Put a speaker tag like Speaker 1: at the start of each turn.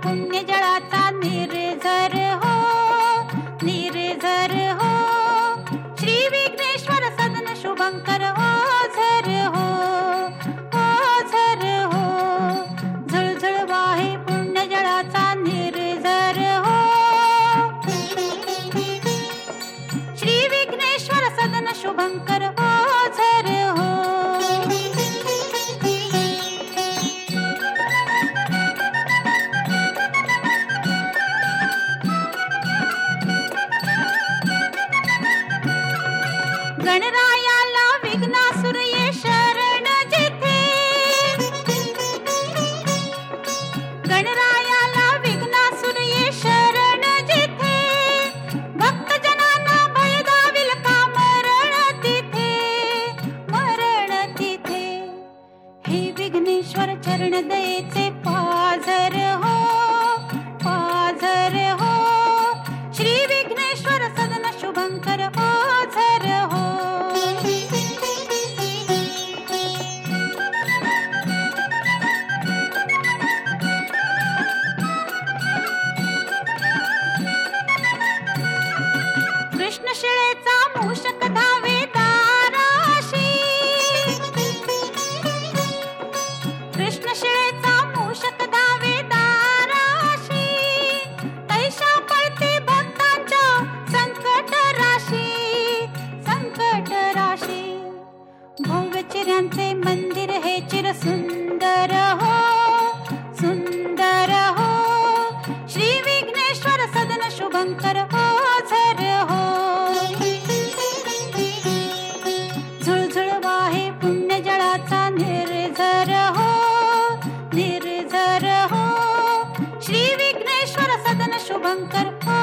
Speaker 1: पुण्यजळाचा निर्झर हो, निर्झर हो. श्री विघ्नेश्वर सदन शुभंकर ओझर हो, ओझर हो. झळझळ वाहे पुण्यजळाचा निर्झर हो. श्री विघ्नेश्वर सदन शुभंकर ओझर हो. गणरायाला विघ्नासुर ये शरण जिथे, गणरायाला विघ्नासुर ये शरण जिथे. भक्तजनांना भय दाविल का मरण तिथे, मरण तिथे. हे विघ्नेश्वर चरण दयेचे पाझर हो, पाझर हो. श्री विघ्नेश्वर सदन शुभंकर ओझर हो. कृष्ण शिळेचा मूषक धावे दाराशी, कृष्ण शिळेचा मूषक धावे दाराशी. तैशा पळते भक्तांच्या संकट राशी, संकट राशी. भव्य चिऱ्यांचे मंदिर हे चिर सुंदर हो, सुंदर हो. श्री विघ्नेश्वर सदन शुभंकर ओझर हो. झुळझुळ वाहे पुण्यजळाचा निर्झर हो, निर्झर हो. श्री विघ्नेश्वर सदन शुभंकर